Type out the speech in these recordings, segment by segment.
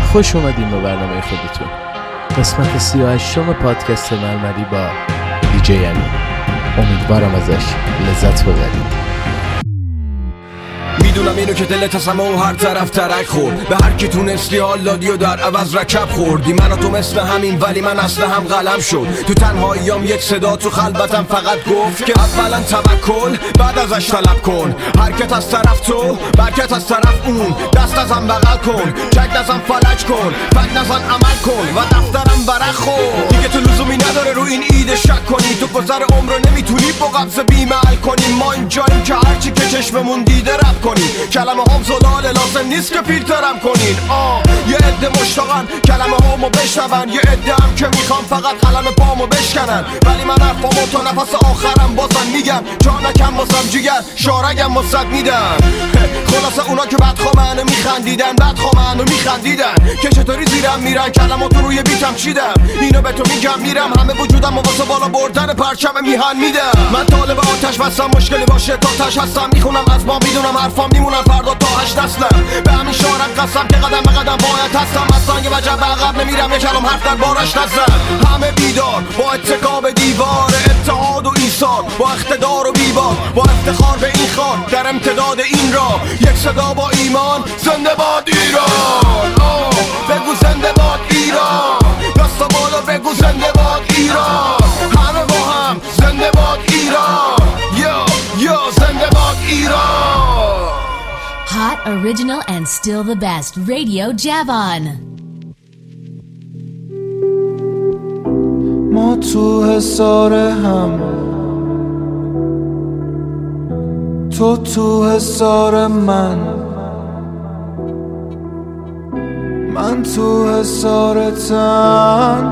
خوش اومدیم به برنامه خودتون، قسمت 38 پادکست مرمری با دیجی امین. امیدوارم ازش لذت ببرید. میدونم اینو که دلت از همه و هر طرف ترک خورد، به هر کی تونستی حال دادی و در عوض رکب خوردی. من و تو مثل همین ولی من اصلا هم قلم شد. تو تنهاییام یک صدا تو خلوتم فقط گفت که اولا توکل بعد ازش طلب کن. حرکت از طرف تو برکت از طرف اون، دست ازم بغل کن، چک ازم فلج کن، فک نزن عمل کن و دفترم برق خور. دیگه تو لزومی نداره رو این ایده شک کنی، تو گذر عمر رو نمیتونی با قبض بیمعل کنی. ما اینجاییم که هرچی که چشممون دیده رب کنی. کلمه هم زلال لازم نیست که فیلترم کنین. یه عده مشتاقن کلمه هامو بشنون، یه عده هم که میخوام فقط قلم پامو بشکنن. ولی من حرفامو تا نفس آخرم بازم میگم، جانکم بازم جیگر شارگم واسد میدم. خلاصه اونا که بدخوامنو میخندیدن، بدخوامنو میخندیدن که چطوری زیرم میرن کلماتو روی بیتم چیدم. اینو به تو میگم میرم همه وجودم و واسه بالا بردن پرچم میهن میدم. من طالب آتش بستم، مشکلی باشه تا تش هستم. میخونم از ما میدونم حرفام میمونن فردا تا 8 نسلم. به همین شارم قسم که قدم به قدم باید هستم. از سنگ وجب به عقب نمیرم، یه کلام حرف در بارش نزن. همه بیدار با اتکا به دیوار اتحاد و ایثار، با اقتدار و بیبار، با افتخار به این خار در امتداد این راه. یک صدا با ایمان، زنده باد ایران. بگو زنده باد ایران، دستا بالا بگو زنده باد ایران. همه با هم زنده باد ایران. یا زنده باد ایران. Hot, original, and still the best. Radio Javon. ما تو حصار هم، تو حصار من تو حصار تن.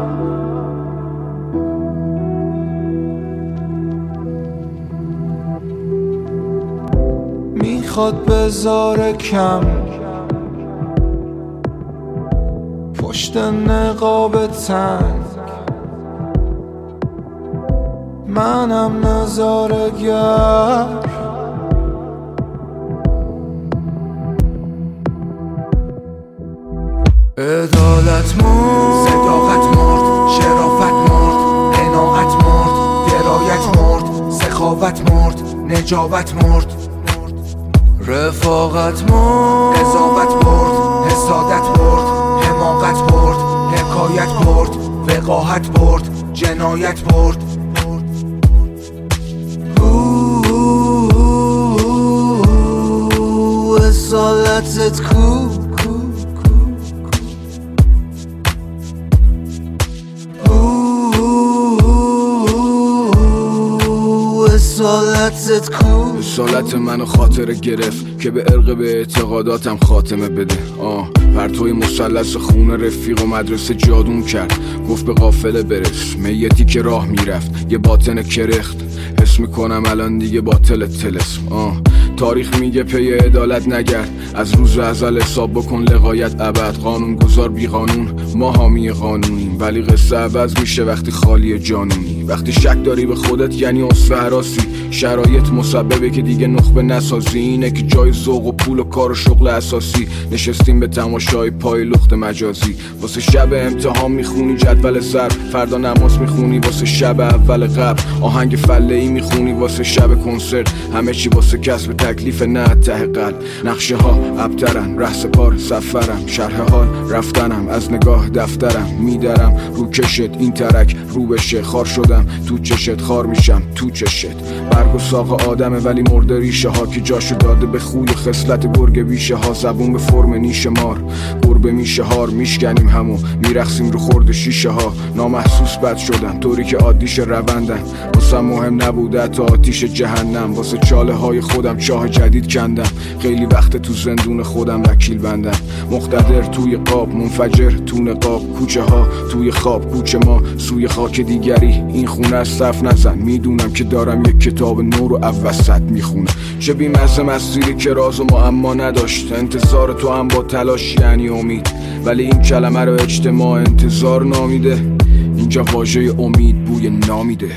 میخواد بذاره کم پشت نقاب تنگ، منم نظاره‌گر. عدالت مرد، صداقت مرد، شرافت مرد، قناعت مرد، درایت مرد، سخاوت مرد، نجابت مرد، رفاقت مرد، قضاوت برد، حسادت برد، حماقت برد، حکایت برد، وقاحت برد، جنایت برد. اصالتت کو رسالت منو خاطره گرفت که به عرق به اعتقاداتم خاتمه بده. پرتوی مثلث خون رفیق و مدرسه جادوم کرد، گفت به قافله برس. میتی که راه میرفت یه باطن کرخت، حس میکنم الان دیگه باطل تلسم. تاریخ میگه پی عدالت نگرد، از روز ازل حساب بکن لقایت ابد. قانون گذار بی قانون، ما حامی قانونیم، ولی قصه عوض میشه وقتی خالی جانونی. وقتی شک داری به خودت یعنی اصفه هراسی، شرایط مسببه که دیگه نخبه نسازی. اینه که جای ذوق و پول و کار و شغل اساسی نشستیم به تماشای پای لخت مجازی. واسه شب امتحان میخونی جدول ضرب، فردا نماز میخونی واسه شب اول قبل، آهنگ فله‌ای میخونی واسه شب کنسرت. همه چی واسه کسب تکلیف نه ته قلب. نقشه ها ابترن، ره سپار سفرم، شرح حال رفتنم، از نگاه دفترم میدرم رو کشت. این ترک رو بشه خار شدم تو چشت، خار میشم تو چشت. برگ و ساق آدمه ولی مرده ریشه ها که جاشو داده به خوی و خصلت گرگ بیشه ها. زبون به فرم نیش مار، گربه میشه هار، میشکنیم همو میرخسیم رو خورد شیشه ها. نامحسوس بد شدن طوری که عادیش روندن، واسه مهم نبوده تا آتیش جهنم. واسه چاله های خودم چاه جدید کندم، خیلی وقت تو زندون خودم وکیل بندم. مقتدر توی قاب، منفجر تو نقاب، کوچه ها توی خواب، کوچه ما سوی خاک دیگری. این خونه از صف نزن، میدونم که دارم یک کتاب نو رو اوسط میخونم. چه بی‌مزه مسیری که راز و معما نداشت. انتظار تو هم با تلاش یعنی امید، ولی این کلمه رو اجتماع انتظار نامیده. اینجا واژه امید بوی نامیده.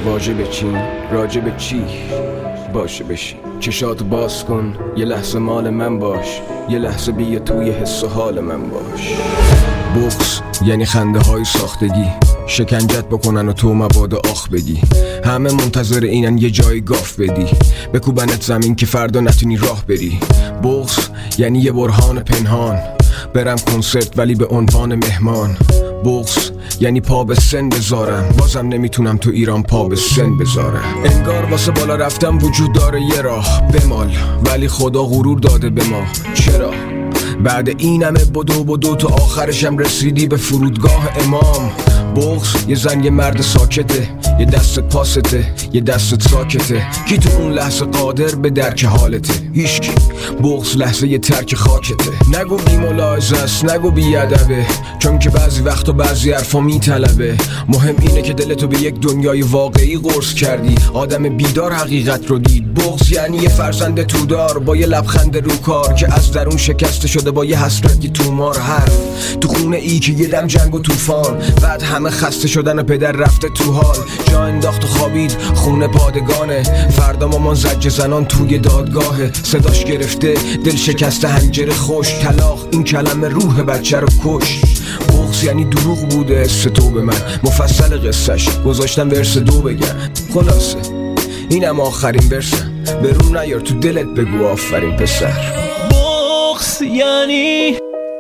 واجب چی؟ راجب چی؟ باشه بشی چشاتو باز کن، یه لحظه مال من باش، یه لحظه بیا توی حس و حال من باش. بغض یعنی خنده های ساختگی، شکنجت بکنن و تو مواد آخ بگی. همه منتظر اینن یه جای گاف بدی، بکوبنت زمین که فردا نتونی راه بری. بغض یعنی یه برهان پنهان، برم کنسرت ولی به عنوان مهمان. بغض یعنی پا به سن بذارم، بازم نمیتونم تو ایران پا به سن بذارم. انگار واسه بالا رفتم وجود داره یه راه بمال، ولی خدا غرور داده به ما. چرا؟ بعد این همه بدو تو آخرشم رسیدی به فرودگاه امام. بغض یه زن یه مرد ساکته، یه دستت پاسته، یه دستت ساکته. کی تو اون لحظه قادر به درک حالته؟ هیچکی. بغض لحظه یه ترک خاکته. نگو بی ملاحظه است، نگو بی ادبه، چون که بعضی وقت و بعضی حرفا میطلبه. مهم اینه که دلتو به یک دنیای واقعی قرص کردی، آدم بیدار حقیقت رو دید. بغض یعنی یه فرزند تودار با یه لبخند رو کار، که از درون شکسته شده با یه حسرت، یه تومار حرف تو خونه ای که یه دم جنگ و طوفان. بعد همه خسته شدن و پدر رفته تو حال، جا انداخت و خوابید خونه پادگانه. فردا مامان زجر زنان توی دادگاهه، صداش گرفته دل شکسته حنجره خوش. طلاق این کلمه روح بچه رو کش. بغض یعنی دروغ بوده است تو به من، مفصل قصهش گذاشتم ورس 2 بگم. خلاصه اینم آخرین ورسم، به روم نیار تو دلت بگو آفرین پسر. بغض یعنی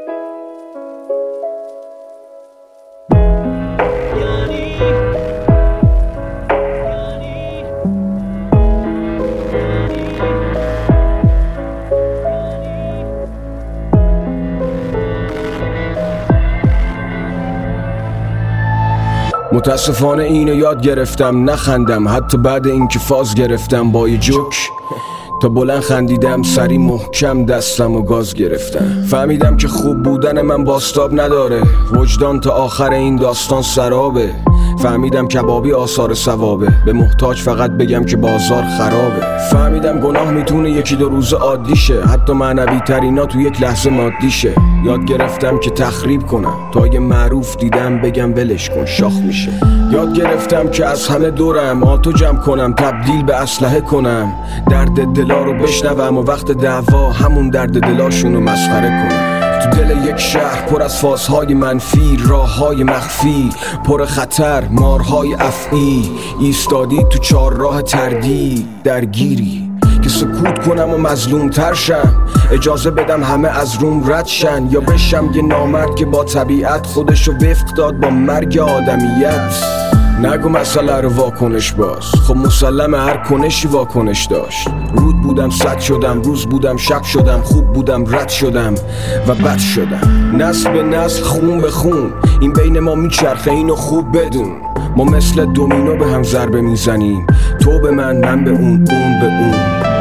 متاسفانه اینو یاد گرفتم نخندم، حتی بعد اینکه فاز گرفتم با یه جوک. تا بلند خندیدم سری محکم دستم و گاز گرفتم. فهمیدم که خوب بودن من باستاب نداره، وجدان تا آخر این داستان سرابه. فهمیدم کبابی آثار ثوابه، به محتاج فقط بگم که بازار خرابه. فهمیدم گناه میتونه 1-2 روز عادی شه، حتی معنوی ترینا تو یک لحظه مادی شه. یاد گرفتم که تخریب کنم، تا یه معروف دیدم بگم ولش کن شاخ میشه. یاد گرفتم که از همه دورم آتو جمع کنم، تبدیل به اسلحه کنم. درد دلا رو بشنوم و وقت دعوا همون درد دلاشونو مسخره کنم. تو دل یک شهر پر از فازهای منفی، راههای مخفی پر خطر، مارهای افعی. ایستادی تو 4 راه تردید، درگیری که سکوت کنم و مظلوم تر شم. اجازه بدم همه از روم رد شن، یا بشم یه نامرد که با طبیعت خودشو وفق داد با مرگ آدمیت. نگو مسئله رو واکنش باز، خب مسلمه هر کنشی واکنش داشت. رود بودم صد شدم، روز بودم شب شدم، خوب بودم رد شدم و بد شدم. نسل به نسل خون به خون این بین ما میچرخه، اینو خوب بدون. ما مثل دومینو به هم ضربه میزنیم، تو به من به اون به اون.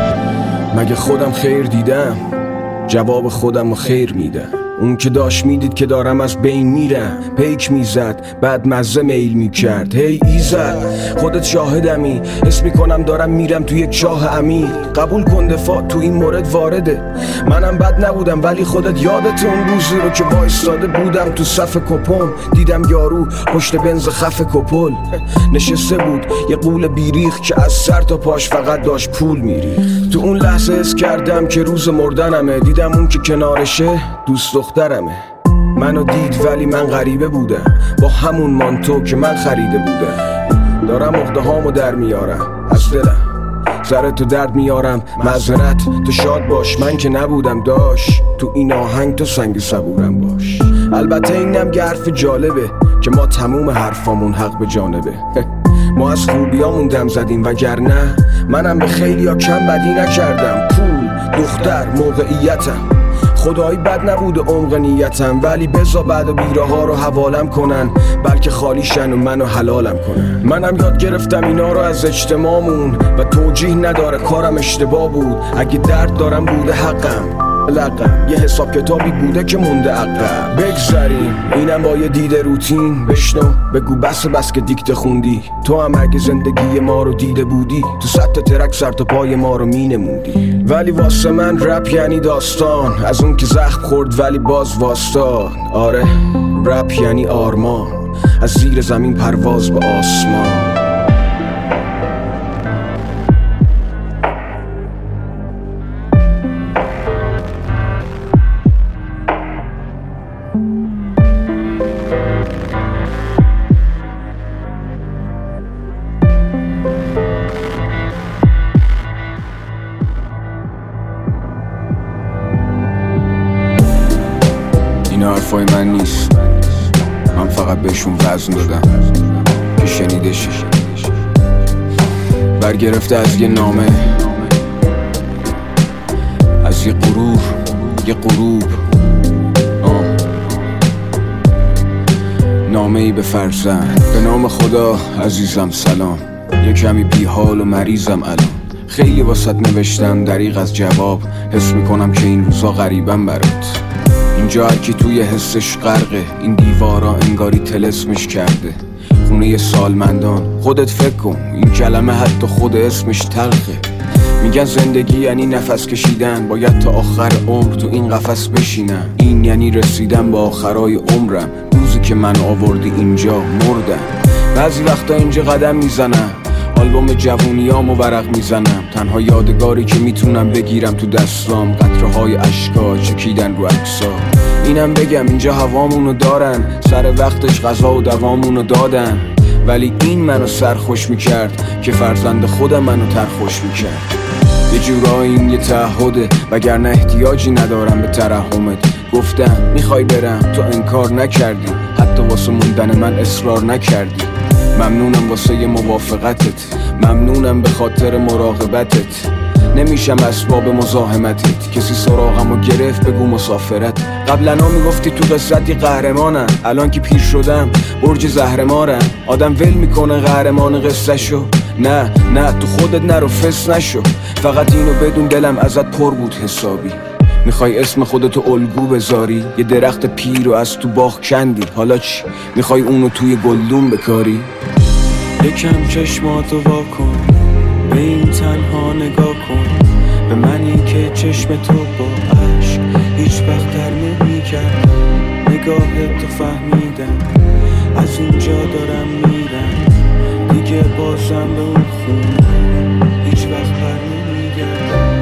مگه خودم خیر دیدم؟ جواب خودم رو خیر میدم. اون که داشت میدید که دارم از بین میرم، پیک میزد بعد مزه میل میکرد. هی ایزد خودت شاهدمی، حس میکنم دارم میرم تو یک چاه عمیق. قبول کن دفاع تو این مورد وارده، منم بد نبودم ولی خودت یادت اون روزی رو که وایستاده بودم تو صف کپم. دیدم یارو پشت بنز خف کپل نشسته بود، یه قول بیریخ که از سر تا پاش فقط داشت پول میریخت. تو اون لحظه حس کردم که روز مردنمه. دیدم اون که کنارشه دوست دخترمه. منو دید ولی من غریبه بودم، با همون مانتو که من خریده بودم. دارم عقده هامو در میارم از دلم، سر تو درد میارم معذرت. تو شاد باش من که نبودم، داش تو این آهنگ تو سنگ صبورم باش. البته اینم یه حرف جالبه که ما تموم حرفامون حق به جانبه. ما از خوبیامون دم زدیم وگرنه منم به خیلی ها کم بدی نکردم. پول، دختر، موقعیتم خدایی بد نبود عمق نیتم، ولی بزا بعد بیره ها رو حوالم کنن، بلکه خالیشن و منو حلالم کنن. منم یاد گرفتم اینا رو از اجتماعمون و توجیه نداره کارم اشتباه بود. اگه درد دارم بوده حقم، لقم یه حساب کتابی بوده که مونده عقب. بگذاریم اینم با یه دیده روتین، بشنو بگو بس که دیکته خوندی. تو هم اگه زندگی ما رو دیده بودی، تو سطح ترک سر تا پای ما رو مینموندی. ولی واسه من رپ یعنی داستان، از اون که زخم خورد ولی باز واسطاد. آره رپ یعنی آرمان، از زیر زمین پرواز به آسمان. این حرفای من نیست، من فقط بهشون وزن دادم که شنیده شی. برگرفته از یه نامه، از یه غروب نامه ای به فرزند. به نام خدا عزیزم سلام، یه کمی بیحال و مریضم الان. خیلی واسط نوشتم دریغ از جواب، حس میکنم که این روزا غریبم برات. اینجا هرکی توی حسش غرقه، این دیوارا انگاری طلسمش کرده. خونه سالمندان، خودت فکر کن این کلمه حتی خود اسمش تلخه. میگن زندگی یعنی نفس کشیدن، باید تا آخر عمر تو این قفس بشینم. این یعنی رسیدن به آخرای عمرم، روزی که من آوردی اینجا مردم. بعضی وقتا اینجا قدم میزنم، آلبوم جوونیامو ورق میزنم. تنها یادگاری که میتونم بگیرم تو دستام، قطره‌های اشکا چکیدن رو عکسا. اینم بگم اینجا هوامونو دارن، سر وقتش غذا و دوامونو دادن. ولی این منو سرخوش میکرد که فرزند خودم منو ترخوش میکرد. یه جورایی این یه تعهده، وگرنه احتیاجی ندارم به ترحمت. گفتم میخوای برم، تو انکار نکردی، حتی واسه موندن من اصرار نکردی. ممنونم واسه ی موافقتت، ممنونم به خاطر مراقبتت. نمیشم اسباب مزاحمتت، کسی سراغمو گرفت بگو مسافرت. قبلنا میگفتی تو قصتی قهرمانم، الان که پیر شدم برج زهرمارم. آدم ول میکنه قهرمان قصه شو، نه تو خودت نرو فس نشو. فقط اینو بدون دلم ازت پر بود حسابی. میخوای اسم خودتو الگو بذاری، یه درخت پیر رو از تو باغ کندی. حالا چی؟ میخوای اونو توی گلدون بکاری؟ یکم چشماتو وا کن، به این تنها نگاه کن. به منی که چشم تو با عشق هیچ وقت در نمی‌کرد. نگاهت تو فهمیدم، از اینجا دارم میرم دیگه. بازم به اون خونه هیچ وقت بر نمیگردم.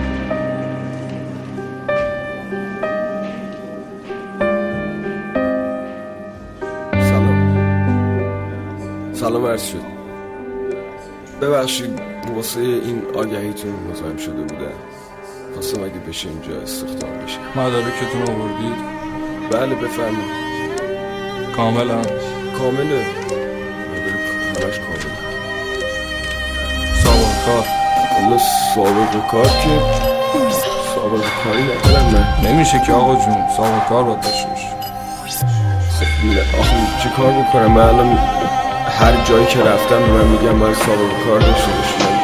سلام عرض شد. ببخشید واسه این آگهیتون مزاحم شده بودم. خواستم اگه بشه اینجا استخدام بشه. مدارکتون آوردید؟ بله بفرمایید. کاملا؟ کامله، مدارک همش کامله. سابقه کار؟ والا سابقه کار که سابقه کاری ندارم من. نمیشه که آقا جون، سابقه کار باید داشته باشی. خب آخه چه کار بکنم؟ من الان هر جایی که رفتم به من میگم باید سابقه کار داشته باشم.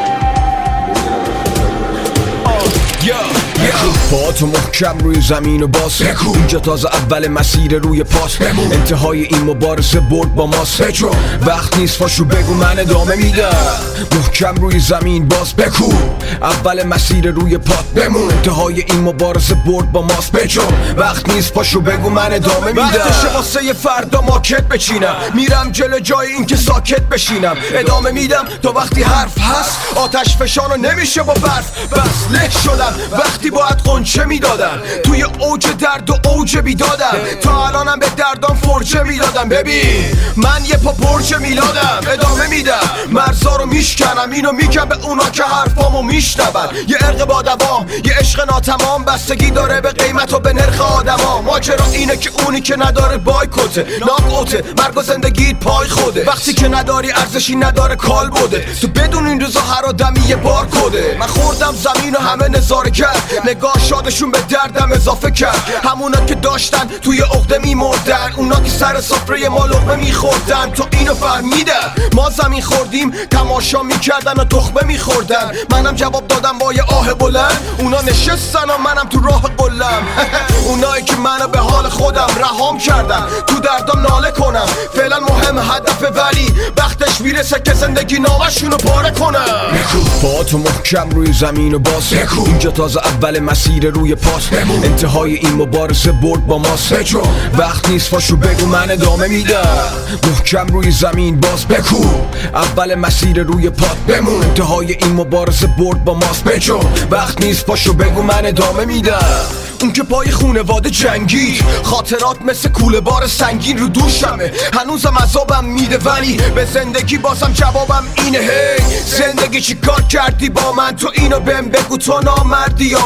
پاتو محکم روی زمین و باز اینجا تازه اول مسیر روی پاس. انتهای این مبارزه برد با ماست. وقت نیست پاشو بگو من ادامه میدم. محکم روی زمین باز بکو، اول مسیر روی پات بمون. انتهای این مبارزه برد با ماست. وقت نیست پاشو بگو من ادامه میدم. وقتشه واسه یه فردا ماکت بچینم، میرم جلو جای این که ساکت بشینم. ادامه میدم تا وقتی حرف هست، آتش فشانو نمیشه با برف. بس له شدم وقتی باید قنچه میدادم، توی اوج درد و اوج بیدادم. تا الانم به دردام فرچه میدادم. ببین من یه پا پرچه میلادم. ادامه میدم مرزا رو میشکنم، اینو میگم به اونا که حرفامو میشنون. یه ارق با دوام، یه عشق ناتمام، بستگی داره به قیمت و به نرخ آدما. ماجرا اینه که اونی که نداره بایکوته، ناکوته، مرگ و زندگیت پای خوده. وقتی که نداری ارزشی نداره کال بوده. تو بدون این روزا هر آدمی یه بار کده. من خوردم زمین و همه نظاره کرد، نگاه شادشون به دردم اضافه کرد. همونا که داشتن توی عقده میمردن، اونا که سر سفره ما لقمه میخوردن. تو اینو فهمیدن ما زمین خوردیم، تماشا میکردن و تخمه میخوردن. منم جواب دادم با یه آه بلند، اونا نشستن و منم تو راه قلم. اونایی که منو به حال خودم رهام کردن، تو دردم ناله کنم. فعلا مهم هدفه، ولی وقتش میرسه که زندگی نامشونو پاره کنم. پاتو محکم روی زمین و باز اینجا تازه اول مسیر روی پاس. انتهای این مبارزه برد با ماست. وقت نیست پاشو بگو من ادامه میدم. محکم روی زمین باز بکو، اول مسیر روی پات بمون. انتهای این مبارزه برد با ماست. وقت نیست پاشو بگو من ادامه میدم. اون که پای خونواده جنگید، خاطرات مثل کوله بار سنگین رو دوشمه. هنوزم عذابم میده ولی به زندگی بازم جوابم اینه. هی زندگی چی کار کردی با من؟ تو اینو بهم بگو، تو نامردی یا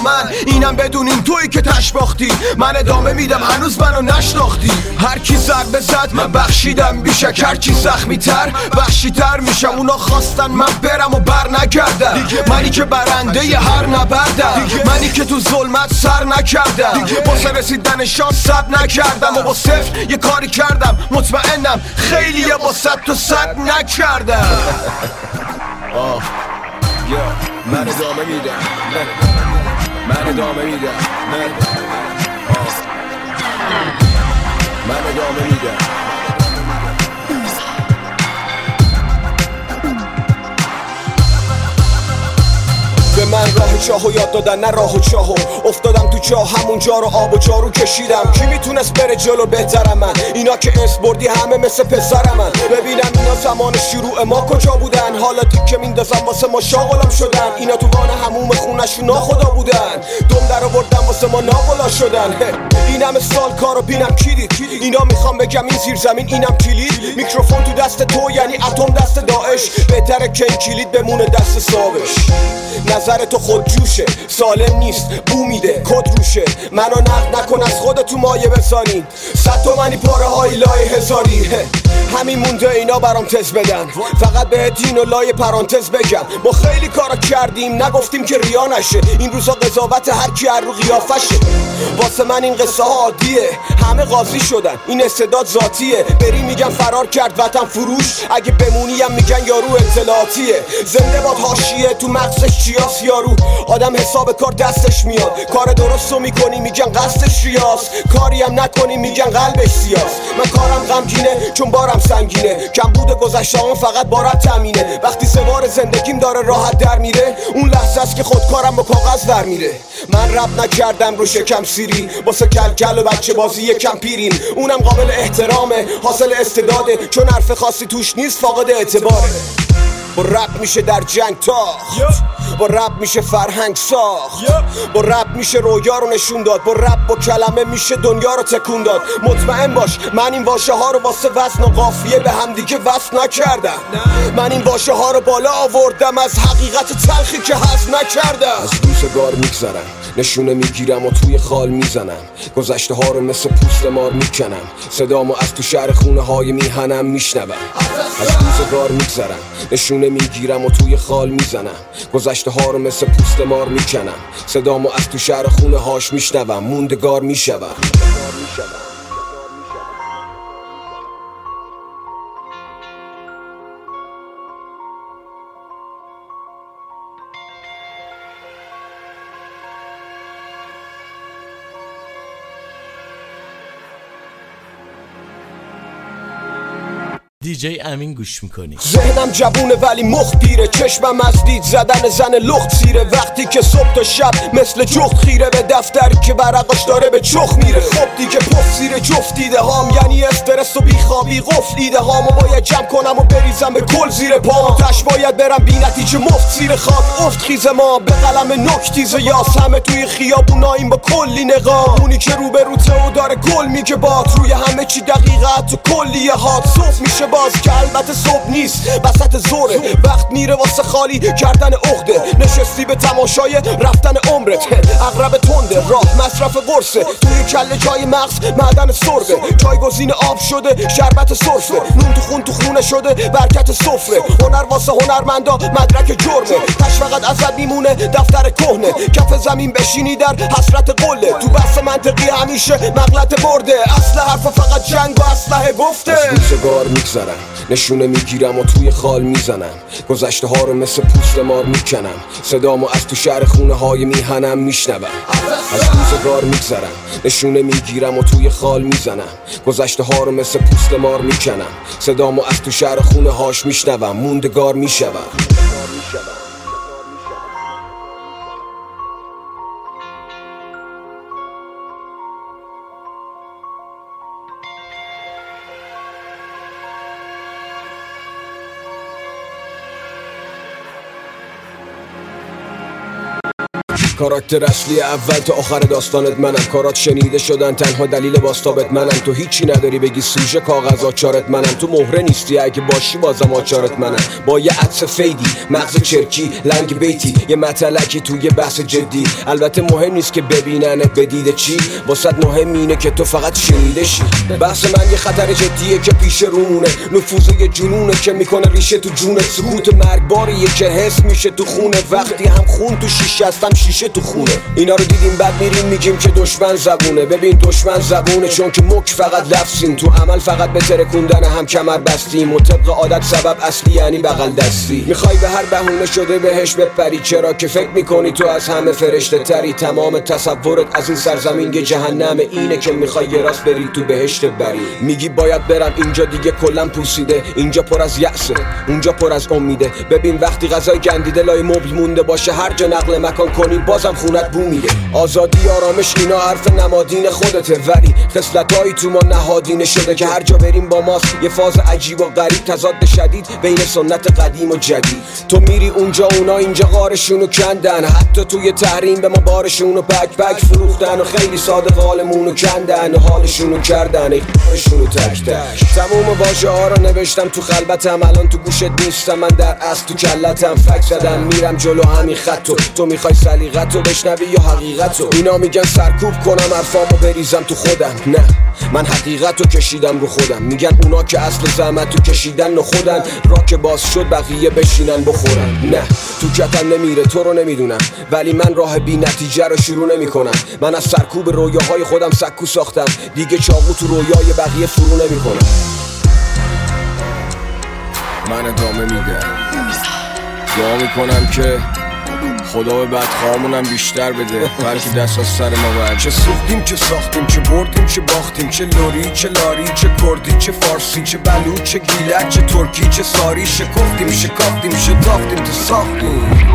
من اینم بدونین تویی که تشباختی. من ادامه میدم هنوز منو نشناختی. هر کی ضربه زد من بخشیدم بیشک، هر کی زخمی تر وحشی تر میشم. اونا خواستن من برم و بر نگردم، منی که برنده ی هر نبردم، منی که تو ظلمت سر نکردم، واسه رسیدن شانس صد نکردم و با صفر یه کاری کردم. مطمئنم خیلی یه با صد تو صد نکردم. من ادامه میدم، من ادامه میدم، من ادامه میدم. به من راه چاهو یاد دادن نه راه و چاهو، افتادم تو چاه همونجا رو آب و جارو کشیدم. کی میتونست بره جلو بهترم من؟ اینا که اسم بردی همه مثل پسرم من. ببینم اینا زمان شروع ما کجا بودن، حالا تیکه میندازم واسه ما شاغلم شدن. اینا تو وان هموم خونشون ناخدا بودن، دم در آوردن واسه ما ناولا شدن. این همه سال کارو بینم کی دید؟ اینا میخوام بگم این زیر زمین اینم کلید. میکروفون تو دست تو یعنی اتم دست داعش، بهتره که این کلید بمونه دست صابش. نظر تو خود جوشه، سالم نیست، بو میده، کد روشه. منو نقد نکن از خودتو مایه بزنین، 100 تومنی پاره های لای هزاری. همین مونده اینا برام تز بدن، فقط به دین و لای پرانتز بگم. ما خیلی کارا کردیم نگفتیم که ریا نشه، این روزا قضاوت هر کی هر رو قیافشه. واسه من این قصه ها عادیه، همه قاضی شدن، این استعداد ذاتیه. بری میگن فرار کرد وطن فروش، اگه بمونیم میگن یارو اطلاعاتیه. زنده باد حاشیه تو مغزش چیاس یارو، آدم حساب کار دستش میاد. کار درستو میکنی میگن قصدش ریاست، کاری هم نکنی میگن قلبش سیاست. من کارم غمگینه چون بارم سنگینه، کم بوده گذشته‌ام فقط بارم تامینه. وقتی سوار زندگیم داره راحت در میره، اون لحظه است که خودکارم با کاغذ در میره. من رپ نکردم رو شکم سیری، واسه کلکل و بچه بازی یکم پیریم. اونم قابل احترامه، حاصل استعداده، چون حرف خاصی توش نیست فاقد اعتباره. با رپ میشه در جنگ تاخت، با رپ میشه فرهنگ ساخت، با رپ میشه رویا رو نشون داد، با رپ با کلمه میشه دنیا رو تکون داد. مطمئن باش من این واژه ها رو واسه وزن و قافیه به هم دیگه وصل نکردم. من این واژه ها رو بالا آوردم از حقیقت تلخی که هضم نکردم. از روزگار میگذرم، نشونه میگیرم و توی خال میزنم. گذشته ها رو مثل پوست مار میکنم، صدامو از تو شهر خونه های میهنم میشنوم. از روزگار میگذرم، نشونه میگیرم و توی خال میزنم. گذشته ها رو مثل پوست مار میکنم، صدامو از تو شهر خونه هاش میشنوم. موندگار میشوم. دیجی امین گوش میکنی. ذهنم جوونه ولی مخ دیره، چشمم از دید زدن زن لخت سیره. وقتی که صبح تا شب مثل جخت خیره به دفتری که ورقاش داره به چخ میره. خب دیگه پف زیر جفت دیده هام، یعنی استرس و بیخوابی قفل دیده هامو باید جمع کنم و بریزم به کل زیر پام. تش باید برم بی نتیجه مفت زیر خاک افت خیز ما به قلم نکتیز یاس. همه توی خیابوناییم با کلی نقاب، اونی که رو به روته و داره گل میگه بات. روی همه چی دقیقت و کلیه هات. صبح میشه باز که البته صبح نیست، وسط زوره، وقت میره واسه خالی کردن عقده. نشستی به تماشای رفتن عمرت، اغرب تنده راه مصرف قرصه. توی کله جای مغز معدن سربه، جایگزین آب شده شربت سرفه. نون تو خون تو خونه شده برکت سفره. هنر واسه هنرمندا مدرک جرمه، تش فقط ازت میمونه دفتر کهنه. کف زمین بشینی در حسرت قله، تو بحث منطقی همیشه مغلط برده. اصل حرف فقط جنگ و اسلحه گفته. از روزگار میگذرم، نشونه میگیرم و توی خال میزنم. گذشته ها رو مثل پوست مار میکنم، صدامو از تو شهر خونه های میهنم میشنوم. از روزگار میگذرم، نشونه میگیرم و توی خال میزنم. گذشته ها رو مثل پوست مار میکنم، صدامو از تو شهر خونه هاش میشنوم. موندگار میشوم. کاراکتر اصلی اول تا آخر داستانت منم، کارات شنیده شدن تنها دلیل باستابت منم. تو هیچی نداری بگی سوژه کاغذ آچارت منم، تو مهره نیستی اگه باشی بازم آچارت منم. با یه عطس فیدی، مغز چرکی، لنگ بیتی، یه متلکی توی بحث جدی. البته مهم نیست که ببیننت بدیده چی، واسط مهم اینه که تو فقط شنیده شی. بحث من یه خطر جدیه که پیش رونه، نفوذ یه جنونه که میکنه ریشه تو جونت. سکوت مرگباریه که حس میشه تو خونه، وقتی هم خون تو شیشه هستم شیشه تو خونه. اینا رو دیدیم بعد میریم میگیم که دشمن زبونه. ببین دشمن زبونه چون که مک فقط لفظیم، تو عمل فقط به ترکوندن هم کمر بستیم و طبق عادت سبب اصلی یعنی بغل دستی. میخوای به هر بهونه شده بهش بپری، چرا که فکر میکنی تو از همه فرشته تری. تمام تصورت از این سرزمین یه جهنم، اینه که میخوای یه راست بری تو بهشت بری. میگی باید برم اینجا دیگه کلم پوسیده، اینجا پر از یأسه اونجا پر از امیده. ببین وقتی غذای گندیده لای مبل مونده باشه، هر جا نقل مکان کنی بازم خونت بو میده. آزادی آرامش اینا حرف نمادین خودته، ولی خصلتایی تو ما نهادینه شده که هر جا بریم با ماست. یه فاز عجیب و غریب، تضاد شدید بین سنت قدیم و جدید. تو میری اونجا اونا اینجا غارشونو کندن، حتی توی تحریم به ما بارشونو پک فروختن و خیلی ساده قالمونو کندن و حالشونو کردن ایشونو تک تک. تموم واژه ها رو نوشتم تو خلبتم، الان تو گوشت نیستم، من در اصل تو کلتم. فک زدم میرم جلو همین خطو، تو میخوای سلیقتو بشنوی یا حقیقتو؟ اینا میگن سرکوب کنم حرفامو بریزم تو خودم، نه من حقیقتو کشیدم رو خودم. میگن اونا که اصل زحمتو کشیدن و خودن، را که باز شد بقیه بشینن بخورن. نه تو کتم نمیره تو رو نمیدونم، ولی من راه بی نتیجه رو شروع نمی کنم. من از سرکوب رویاهای خودم سکو ساختم، دیگه چاقو تو رویای بقیه فرو نمی کنم. من ادامه میدم، دعا میکنم که خدا به بدخواهامونم بیشتر بده، بلکه دست از سر ما برد. چه سوختیم چه ساختیم، چه بردیم چه باختیم، چه لوری چه لاری، چه کردی چه فارسی، چه بلوچ چه گیلک، چه ترکی چه ساری. شکفتیم شکافتیم شتافتیم تو ساختیم.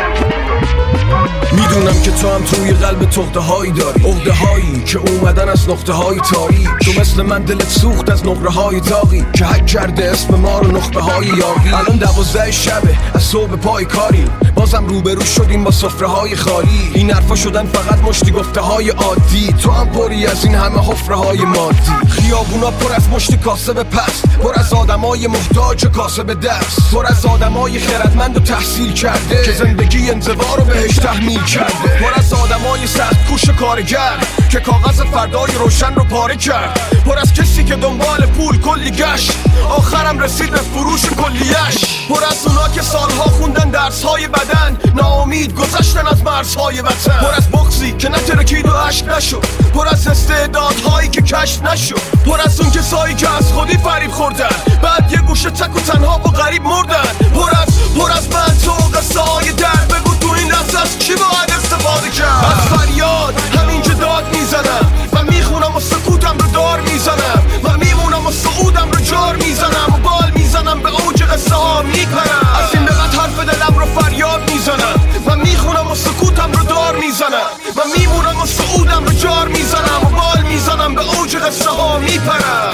میدونم که تو هم توی قلب تخته هایی داری، عقده هایی که اومدن از نقطه های تاریک. تو مثل من دلت سوخت از نقره های داغی که حک کرده اسم ما رو نخبه های یاغی. الان 12 شبه از صبح پای کاریم، بازم روبرو شدیم با سفره های خالی. این حرفا شدن فقط مشتی گفته های عادی، تو هم پری از این همه حفره های مادی. خیابونا پر از مشت کاسب پست، پر از آدمای محتاج کاسب دست، پر از آدمای خردمند و تحصیل کرده که زندگی انزوا رو بهش تحمیل کرده، پر از آدمای سخت کوش کارگر که کاغذ فردای روشن رو پاره کرد، پر از کسی که دنبال پول کلی گشت آخرم رسید به فروش کلیش، پر از اونا که سالها خوندن درسهای بدن ناامید گذشتن از مرزهای وطن، پر از بغضی که نترکید و عشق نشد، پر از استعدادهایی که کشف نشد، پر از اون کسایی که از خودی فریب خوردن بعد یه گوشه تک و تنها و غریب مردن، پر از من تو قصه های درد. بگو تو این لحظه از کی باید استفاده کرد؟ از فریاد همینجا داد میزنم و میخونم و سکوتم رو دار میزنم و میمونم و صعودم رو جار میزنم و بال میزنم به اوج قصه ها میپرم. از این بقید حرف دلم رو فریاد میزنم و میخونم و سکوتم رو دار میزنم و میمونم و صعودم رو جار میزنم و بال میزنم به اوج قصه ها میپرم.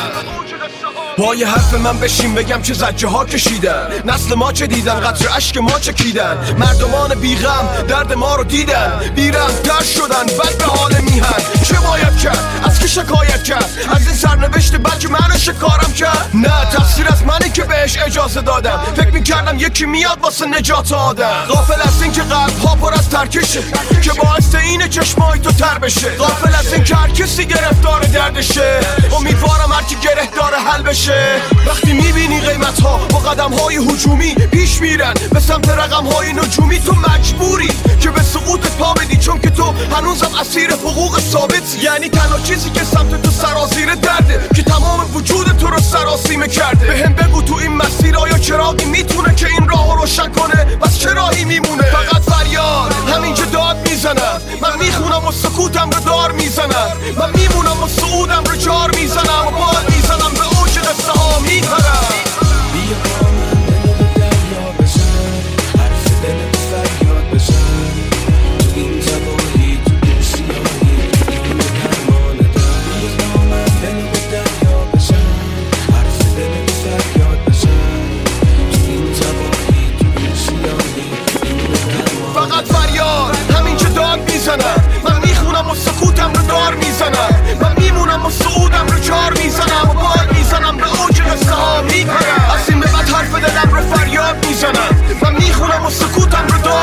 پای حرف من بشین بگم چه زجه ها کشیدن، نسل ما چه دیدن، قطر اشک ما چکیدن، مردمان بیغم درد ما رو دیدن، بیرم در شدن بد به حال میهن. چه باید کرد؟ از که شکایت کرد؟ از این سرنوشت بلکه من شکارم کرد؟ نه تقصیر از منی که بهش اجازه دادم، فکر میکردم یکی میاد واسه نجات آدم. غافل از این که قلب ها پر از ترکشه که باعث اینه چشمای تو تر بشه، غافل از این که هر کسی گرفتار دردشه، امیدوارم هر کی گره داره حل بشه. وقتی میبینی قیمت ها با قدم های هجومی پیش میرن به سمت رقم های نجومی، تو مجبوری که به سقوطت پا بدی چون که تو هنوزم اسیر حقوق ثابت. یعنی تنها چیزی که سمت تو سرازیر درده که تمام وجود تو رو سراسیمه کرده. بهم بگو تو این مسیر آیا چراغی میتونه که این راه رو روشن کنه؟ بس چه راهی میمونه؟ فقط فریاد همینجا داد میزنم، من میخونم و سکوتم رو دار میزنم، من میمونم و صعودم رو جار میزنم و بال میزنم به اوج قصه ها میپرم. بیا با من دل به دریا بزن، حرف دلت فریاد بزن، تو این تباهی تو دل سیاهی این به درمان دم. بیا با من دل به دریا بزن، حرف دلت فریاد بزن، تو این تباهی تو دل سیاهی این به درمان. فقط فریاد همینجا داد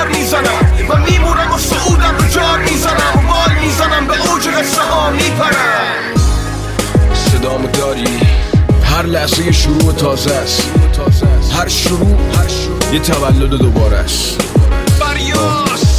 بار میزنم و میمونم و سعودم رو جار میزنم و بال میزنم به اوج قصه ها میپرم. صدامو داری؟ هر لحظه یه شروع تازه است، هر شروع یه تولد دوباره است. فریاس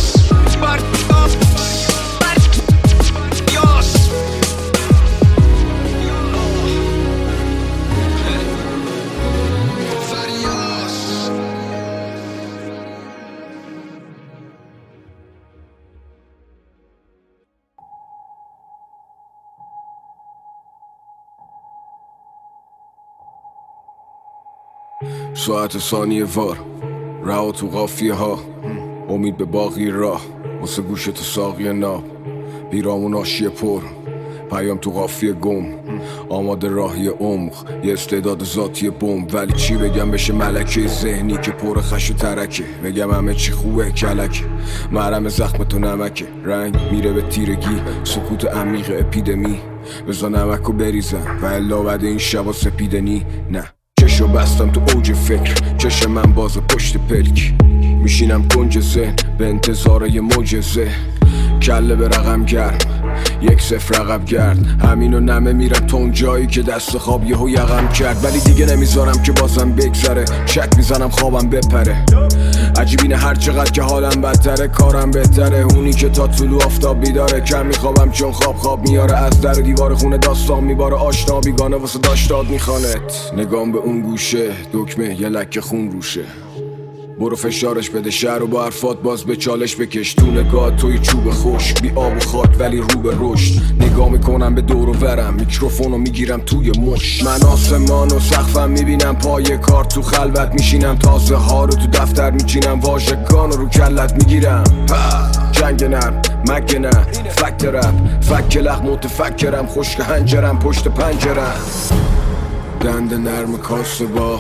ساعت ثانیه وار رها تو قافیه ها، امید به باقی راه واسه گوش تو ساقی ناب، بیرامون آشیه پر پیام تو قافیه گم، آماده راهی عمق یه استعداد ذاتی بمب. ولی چی بگم بشه ملکه ذهنی که پر خش و ترکه، بگم همه چی خوبه کلکه، مرهم زخم تو نمکه، رنگ میره به تیرگی، سکوت عمیق اپیدمی، بزا نمکو بریزم و الا بعد این شبا سپیدنی. نه چشو بستم تو اوج فکر، چشم من باز پشت پلک، میشینم کنج ذهن به انتظار یه معجزه، کله به رقم گرم 1-0 عقب گرد، همینو نمه میرم تا اون جایی که دست خواب یهو یقم کرد. ولی دیگه نمیذارم که بازم بگذره، شک میزنم خوابم بپره، عجیبینه هر چقدر که حالم بدتره کارم بهتره، اونی که تا طلوع آفتاب بیداره، کم میخوابم چون خواب میاره، از در و دیوار خونه داستان میباره، آشنا بیگانه واسه داشتاد میخوانت، نگام به اون گوشه دکمه یه لکه خون روشه، برو فشارش بده شهر و با حرفات باز به چالش بکش، تو نگاه توی چوب خوش بی آب و خاک ولی رو به رشد، نگاه میکنم به دور و ورم میکروفونو میگیرم توی مش، من آسمان و سقفم میبینم پای کار، تو خلوت میشینم تازه ها رو تو دفتر میچینم، واژگان رو کلت میگیرم، جنگ نرم مگه نه فکت رپ فک لخ متفکرم، خشک هنجرم پشت پنجرم، دند نرم کاسه با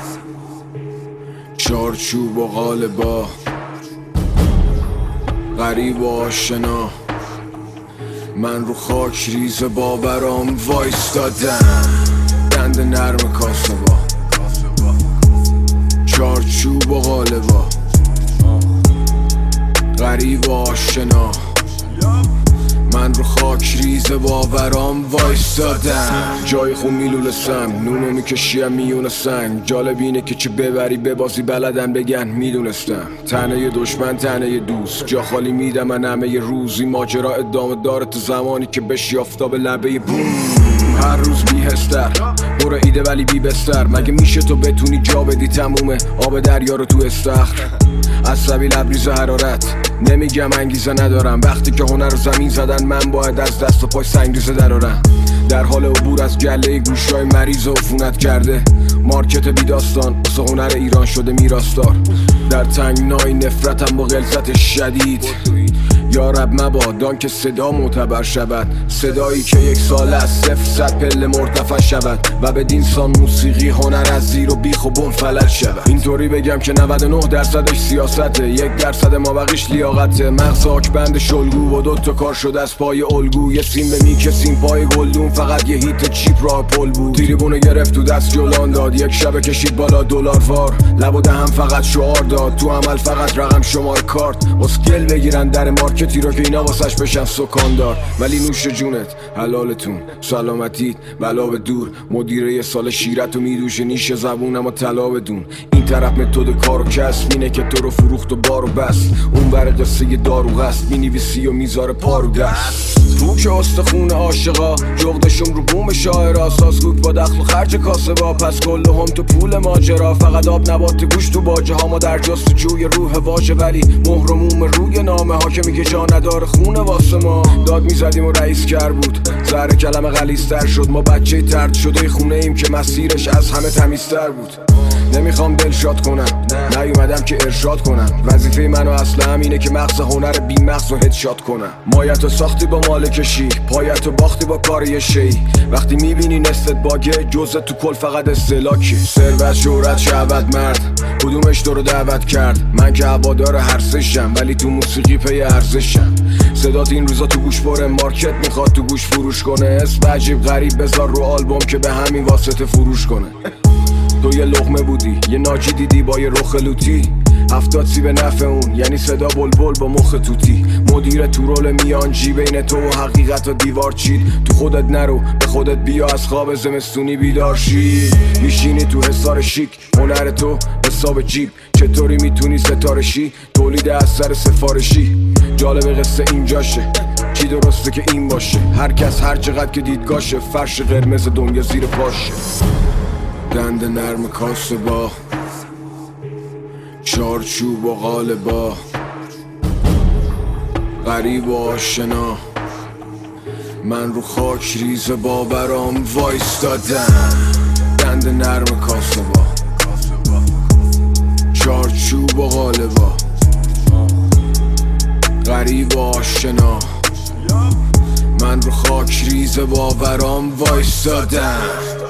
چارچوب و قالبا، غریب و آشنا، من رو خاک ریز باورام وایستادم، دند نرم کاسه با چارچوب و قالبا، غریب و آشنا، من رو خاک ریز باورام وایستادم، جای خون میلولسم نونو میکشیم میون سنگ، جالب اینه که چه ببری ببازی بلدن بگن میدونستم، تنه دشمن تنه دوست، جا خالی میدم من همه ی روزی، ماجرا ادامه داره تا زمانی که بشی آفتاب لبه بوم، هر روز بیهستر برو ایده ولی بی بستر، مگه میشه تو بتونی جا بدی تمومه آب دریا رو تو استخر، عصبی لبریز حرارت نمیگم انگیزه ندارم، وقتی که هنر رو زمین زدن من باید از دست و پای سنگریزه درارم، در حال عبور از گله گوشای مریض و عفونت کرده، مارکت بی داستان واسه هنر ایران شده میراستار، در تنگنای نفرتم با غلظت شدید، یا رب مبادان که صدا معتبر شود، صدایی که 1 سال از 0-100 پله مرتفع شود و به دینسان موسیقی هنر از زیر و بیخ و بم فلج شود، اینطوری بگم که 99% سیاسته، 1% مابقیش لیاقته، مغز آکبند شلگو و 2 تا کار شده از پای الگو، یه سیم به میکسیم پای گلدون، فقط یه هیت چیپ راه پل بود، تریبونو گرفت تو دست جولان داد، یک شب کشید بالا دلار وار، لب و دهم فقط شعار داد، تو عمل فقط رقم شمار کارت، اسکل بگیرن در مارکتی رو که اینا واسش بشن سکاندار، ولی نوش جونت حلالتون سلامتیت بلا به دور، مدیره یه سال شیرت و میدوشه نیش زبونم و طلا بدون، این طرف متد کار و کسب اینه که تو رو فروخت و بار و بست، اون بر قصه دارو غست مینویسی و میذاره پارو دست، پوک استخون عاشقا جغدشم رو بوم شاعرا، سازگوک با دخل و خرج کاسبا، پس کل هم تو پول ماجرا، فقط آب نبات گوش تو باجه ها، ما در جستجوی روح واژه ولی مهرموم روی نامه ها که میگه جا نداره خونه واسه ما، داد میزدیم و رئیس کر بود، زهر کلمه غلیظ‌تر شد، ما بچه طرد شده خونه ایم که مسیرش از همه تمیزتر بود، نمیخوام دلشاد کنم نیومدم که ارشاد کنم، وظیفه منو اصلا همینه که مغز هنر بی مغز و هدشات کنم، مایتو ساختی با مال کشی پایتو باختی با کار یه شی، وقتی میبینی نستت باگه جزء تو کل فقط استلاکی، ثروت شهرت شهوت مرد کدومش تو رو دعوت کرد، من که هوادار هر سشم ولی تو موسیقی پی ارزشم، صدات این روزا تو گوش بره مارکت میخواد تو گوش فروش کنه، اسم عجیب غریب بذار رو آلبوم که به همین واسطه فروش کنه، تو یه لقمه بودی یه ناجی دیدی با یه رخ لوتی، 70 سی به نفع اون، یعنی صدا بلبل با مخ توتی. مدیر تو رول میانجی بین تو و حقیقت و دیوار چید. تو خودت نرو، به خودت بیا، از خواب زمستونی بیدار شی. میشینی تو حصار شیک، هنر تو حساب جیب. چطوری میتونی ستاره شی؟ تولید اثر سفارشی. جالب قصه اینجاشه، کی درسته که این باشه؟ هر کس هر چقدر که دیدگاشه. فرش قرمز دنیا زیر پاشه. دند نرم کاسه با چارچوب و قالبا، غریب و آشنا. من رو خاک ریز باورام وایستادم. دند نرم کاسه با چارچوب و قالبا، غریب و آشنا. من رو خاک ریز باورام وایستادم.